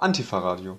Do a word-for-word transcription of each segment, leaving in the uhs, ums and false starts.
Antifa-Radio.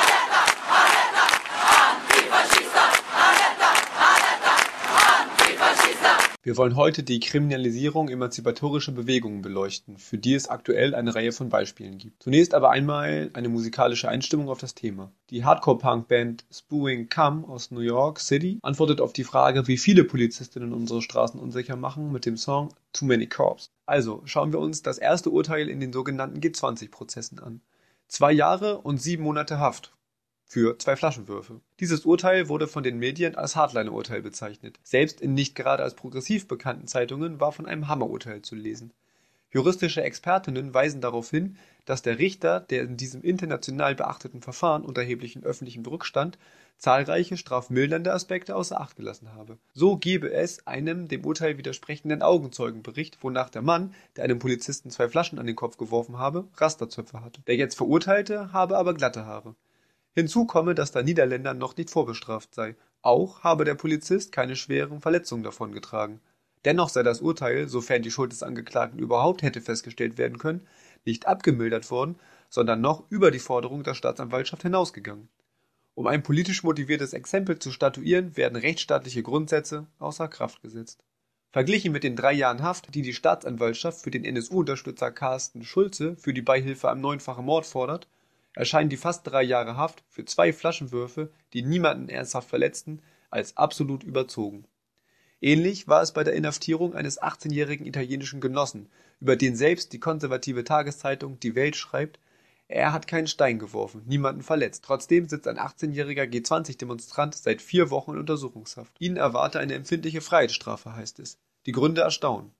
Wir wollen heute die Kriminalisierung emanzipatorischer Bewegungen beleuchten, für die es aktuell eine Reihe von Beispielen gibt. Zunächst aber einmal eine musikalische Einstimmung auf das Thema. Die Hardcore-Punk-Band Spewing Cum aus New York City antwortet auf die Frage, wie viele Polizistinnen unsere Straßen unsicher machen, mit dem Song Too Many Cops. Also schauen wir uns das erste Urteil in den sogenannten G zwanzig Prozessen an. Zwei Jahre und sieben Monate Haft für zwei Flaschenwürfe. Dieses Urteil wurde von den Medien als Hardliner-Urteil bezeichnet. Selbst in nicht gerade als progressiv bekannten Zeitungen war von einem Hammerurteil zu lesen. Juristische Expertinnen weisen darauf hin, dass der Richter, der in diesem international beachteten Verfahren unter erheblichem öffentlichen Druck stand, zahlreiche strafmildernde Aspekte außer Acht gelassen habe. So gebe es einem dem Urteil widersprechenden Augenzeugenbericht, wonach der Mann, der einem Polizisten zwei Flaschen an den Kopf geworfen habe, Rasterzöpfe hatte. Der jetzt Verurteilte habe aber glatte Haare. Hinzu komme, dass der Niederländer noch nicht vorbestraft sei. Auch habe der Polizist keine schweren Verletzungen davongetragen. Dennoch sei das Urteil, sofern die Schuld des Angeklagten überhaupt hätte festgestellt werden können, nicht abgemildert worden, sondern noch über die Forderung der Staatsanwaltschaft hinausgegangen. Um ein politisch motiviertes Exempel zu statuieren, werden rechtsstaatliche Grundsätze außer Kraft gesetzt. Verglichen mit den drei Jahren Haft, die die Staatsanwaltschaft für den N S U-Unterstützer Carsten Schulze für die Beihilfe am neunfachen Mord fordert, erscheinen die fast drei Jahre Haft für zwei Flaschenwürfe, die niemanden ernsthaft verletzten, als absolut überzogen. Ähnlich war es bei der Inhaftierung eines achtzehnjährigen italienischen Genossen, über den selbst die konservative Tageszeitung Die Welt schreibt, er hat keinen Stein geworfen, niemanden verletzt. Trotzdem sitzt ein achtzehnjähriger G zwanzig Demonstrant seit vier Wochen in Untersuchungshaft. Ihn erwarte eine empfindliche Freiheitsstrafe, heißt es. Die Gründe erstaunen.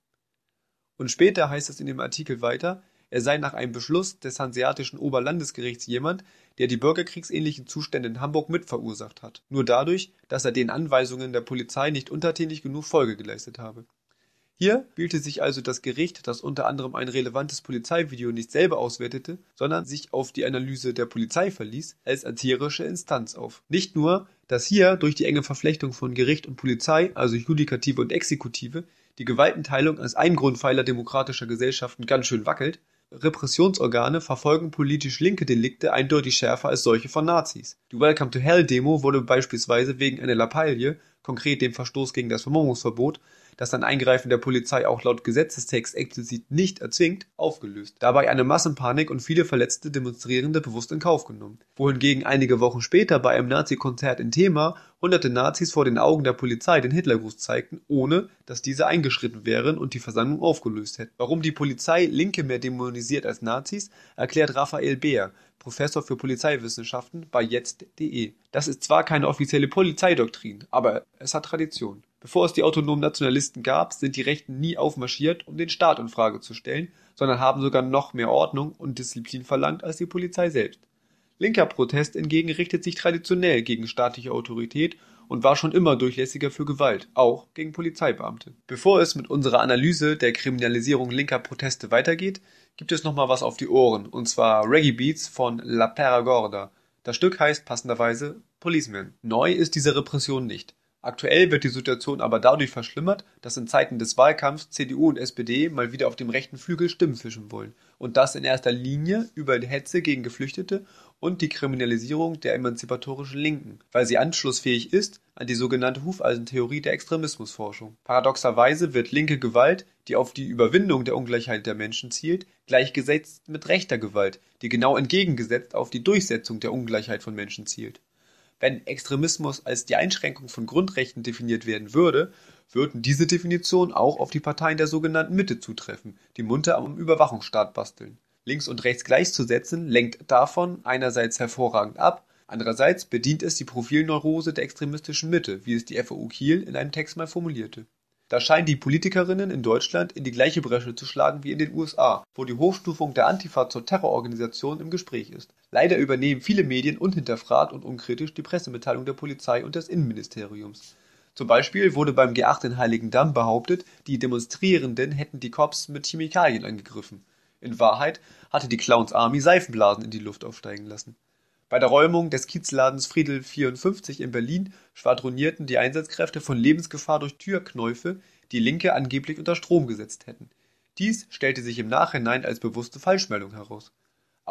Und später heißt es in dem Artikel weiter, er sei nach einem Beschluss des Hanseatischen Oberlandesgerichts jemand, der die bürgerkriegsähnlichen Zustände in Hamburg mitverursacht hat, nur dadurch, dass er den Anweisungen der Polizei nicht untertänig genug Folge geleistet habe. Hier spielte sich also das Gericht, das unter anderem ein relevantes Polizeivideo nicht selber auswertete, sondern sich auf die Analyse der Polizei verließ, als erzieherische Instanz auf. Nicht nur, dass hier durch die enge Verflechtung von Gericht und Polizei, also Judikative und Exekutive, die Gewaltenteilung als ein Grundpfeiler demokratischer Gesellschaften ganz schön wackelt, Repressionsorgane verfolgen politisch linke Delikte eindeutig schärfer als solche von Nazis. Die Welcome to Hell-Demo wurde beispielsweise wegen einer Lappalie, konkret dem Verstoß gegen das Vermummungsverbot, das ein Eingreifen der Polizei auch laut Gesetzestext explizit nicht erzwingt, aufgelöst. Dabei eine Massenpanik und viele verletzte Demonstrierende bewusst in Kauf genommen. Wohingegen einige Wochen später bei einem Nazi-Konzert in Thema hunderte Nazis vor den Augen der Polizei den Hitlergruß zeigten, ohne dass diese eingeschritten wären und die Versammlung aufgelöst hätten. Warum die Polizei Linke mehr dämonisiert als Nazis, erklärt Raphael Beer, Professor für Polizeiwissenschaften bei jetzt punkt de. Das ist zwar keine offizielle Polizeidoktrin, aber es hat Tradition. Bevor es die autonomen Nationalisten gab, sind die Rechten nie aufmarschiert, um den Staat in Frage zu stellen, sondern haben sogar noch mehr Ordnung und Disziplin verlangt als die Polizei selbst. Linker Protest hingegen richtet sich traditionell gegen staatliche Autorität und war schon immer durchlässiger für Gewalt, auch gegen Polizeibeamte. Bevor es mit unserer Analyse der Kriminalisierung linker Proteste weitergeht, gibt es nochmal was auf die Ohren, und zwar Reggae Beats von La Peragorda. Das Stück heißt passenderweise Policeman. Neu ist diese Repression nicht. Aktuell wird die Situation aber dadurch verschlimmert, dass in Zeiten des Wahlkampfs C D U und S P D mal wieder auf dem rechten Flügel Stimmen fischen wollen. Und das in erster Linie über die Hetze gegen Geflüchtete und die Kriminalisierung der emanzipatorischen Linken, weil sie anschlussfähig ist an die sogenannte Hufeisentheorie der Extremismusforschung. Paradoxerweise wird linke Gewalt, die auf die Überwindung der Ungleichheit der Menschen zielt, gleichgesetzt mit rechter Gewalt, die genau entgegengesetzt auf die Durchsetzung der Ungleichheit von Menschen zielt. Wenn Extremismus als die Einschränkung von Grundrechten definiert werden würde, würden diese Definitionen auch auf die Parteien der sogenannten Mitte zutreffen, die munter am Überwachungsstaat basteln. Links und rechts gleichzusetzen, lenkt davon einerseits hervorragend ab, andererseits bedient es die Profilneurose der extremistischen Mitte, wie es die F A U Kiel in einem Text mal formulierte. Da scheinen die Politikerinnen in Deutschland in die gleiche Bresche zu schlagen wie in den U S A, wo die Hochstufung der Antifa zur Terrororganisation im Gespräch ist. Leider übernehmen viele Medien unhinterfragt und unkritisch die Pressemitteilung der Polizei und des Innenministeriums. Zum Beispiel wurde beim G acht in Heiligendamm behauptet, die Demonstrierenden hätten die Cops mit Chemikalien angegriffen. In Wahrheit hatte die Clowns Army Seifenblasen in die Luft aufsteigen lassen. Bei der Räumung des Kiezladens Friedel vierundfünfzig in Berlin schwadronierten die Einsatzkräfte von Lebensgefahr durch Türknäufe, die Linke angeblich unter Strom gesetzt hätten. Dies stellte sich im Nachhinein als bewusste Falschmeldung heraus.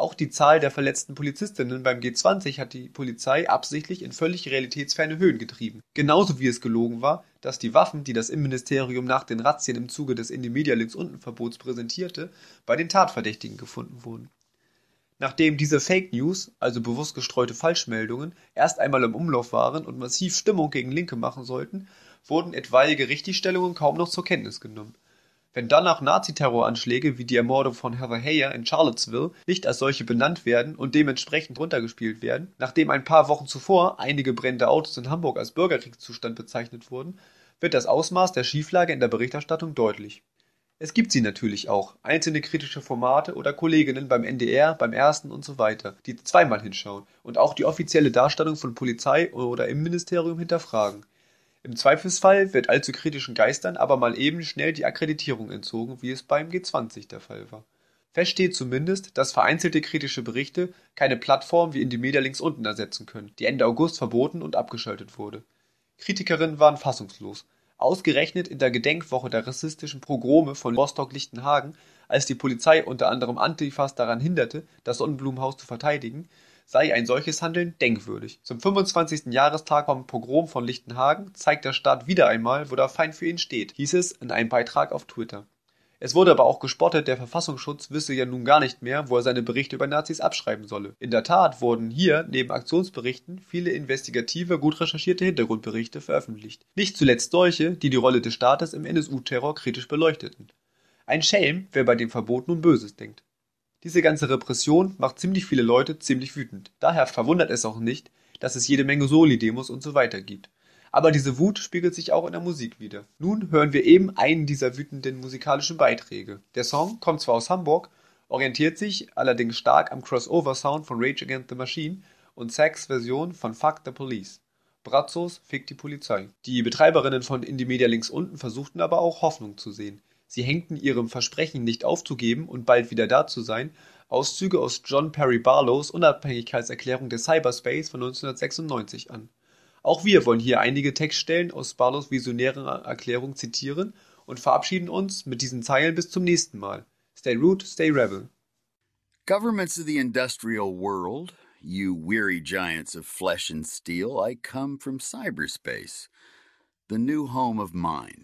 Auch die Zahl der verletzten Polizistinnen beim G zwanzig hat die Polizei absichtlich in völlig realitätsferne Höhen getrieben. Genauso wie es gelogen war, dass die Waffen, die das Innenministerium nach den Razzien im Zuge des Indie-Media-Links-Unten-Verbots präsentierte, bei den Tatverdächtigen gefunden wurden. Nachdem diese Fake News, also bewusst gestreute Falschmeldungen, erst einmal im Umlauf waren und massiv Stimmung gegen Linke machen sollten, wurden etwaige Richtigstellungen kaum noch zur Kenntnis genommen. Wenn danach Nazi-Terroranschläge wie die Ermordung von Heather Heyer in Charlottesville nicht als solche benannt werden und dementsprechend runtergespielt werden, nachdem ein paar Wochen zuvor einige brennende Autos in Hamburg als Bürgerkriegszustand bezeichnet wurden, wird das Ausmaß der Schieflage in der Berichterstattung deutlich. Es gibt sie natürlich auch, einzelne kritische Formate oder Kolleginnen beim N D R, beim Ersten und so weiter, die zweimal hinschauen und auch die offizielle Darstellung von Polizei oder Innenministerium hinterfragen. Im Zweifelsfall wird allzu kritischen Geistern aber mal eben schnell die Akkreditierung entzogen, wie es beim G zwanzig der Fall war. Fest steht zumindest, dass vereinzelte kritische Berichte keine Plattform wie Indymedia links unten ersetzen können, die Ende August verboten und abgeschaltet wurde. Kritikerinnen waren fassungslos. Ausgerechnet in der Gedenkwoche der rassistischen Pogrome von Rostock-Lichtenhagen, als die Polizei unter anderem Antifas daran hinderte, das Sonnenblumenhaus zu verteidigen, sei ein solches Handeln denkwürdig. Zum fünfundzwanzigsten Jahrestag vom Pogrom von Lichtenhagen zeigt der Staat wieder einmal, wo der Feind für ihn steht, hieß es in einem Beitrag auf Twitter. Es wurde aber auch gespottet, der Verfassungsschutz wisse ja nun gar nicht mehr, wo er seine Berichte über Nazis abschreiben solle. In der Tat wurden hier, neben Aktionsberichten, viele investigative, gut recherchierte Hintergrundberichte veröffentlicht. Nicht zuletzt solche, die die Rolle des Staates im N S U-Terror kritisch beleuchteten. Ein Schelm, wer bei dem Verbot nun Böses denkt. Diese ganze Repression macht ziemlich viele Leute ziemlich wütend. Daher verwundert es auch nicht, dass es jede Menge Soli-Demos und so weiter gibt. Aber diese Wut spiegelt sich auch in der Musik wider. Nun hören wir eben einen dieser wütenden musikalischen Beiträge. Der Song kommt zwar aus Hamburg, orientiert sich allerdings stark am Crossover-Sound von Rage Against the Machine und Zags Version von Fuck the Police. Brazzos Fick die Polizei. Die Betreiberinnen von Indymedia links unten versuchten aber auch Hoffnung zu sehen. Sie hängten ihrem Versprechen, nicht aufzugeben und bald wieder da zu sein, Auszüge aus John Perry Barlows Unabhängigkeitserklärung der Cyberspace von neunzehnhundertsechsundneunzig an. Auch wir wollen hier einige Textstellen aus Barlows visionären Erklärung zitieren und verabschieden uns mit diesen Zeilen bis zum nächsten Mal. Stay root, stay rebel. Governments of the industrial world, you weary giants of flesh and steel, I come from cyberspace, the new home of mind.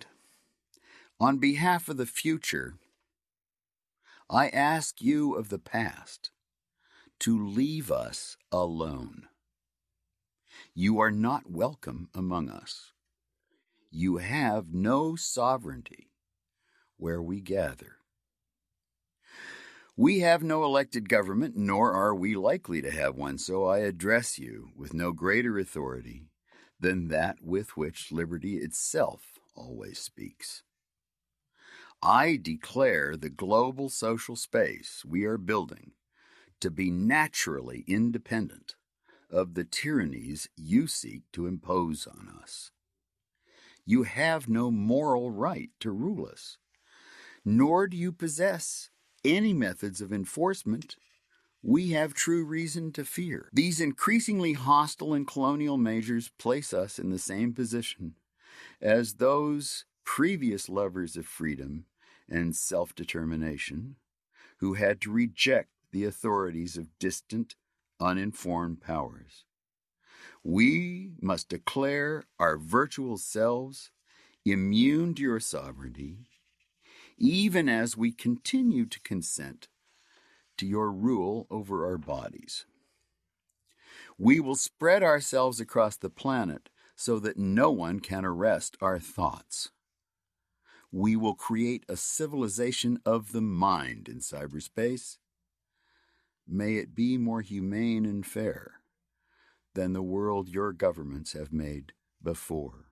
On behalf of the future, I ask you of the past to leave us alone. You are not welcome among us. You have no sovereignty where we gather. We have no elected government, nor are we likely to have one, so I address you with no greater authority than that with which liberty itself always speaks. I declare the global social space we are building to be naturally independent of the tyrannies you seek to impose on us. You have no moral right to rule us, nor do you possess any methods of enforcement we have true reason to fear. These increasingly hostile and colonial measures place us in the same position as those previous lovers of freedom and self-determination who had to reject the authorities of distant, uninformed powers. We must declare our virtual selves immune to your sovereignty, even as we continue to consent to your rule over our bodies. We will spread ourselves across the planet so that no one can arrest our thoughts. We will create a civilization of the mind in cyberspace. May it be more humane and fair than the world your governments have made before.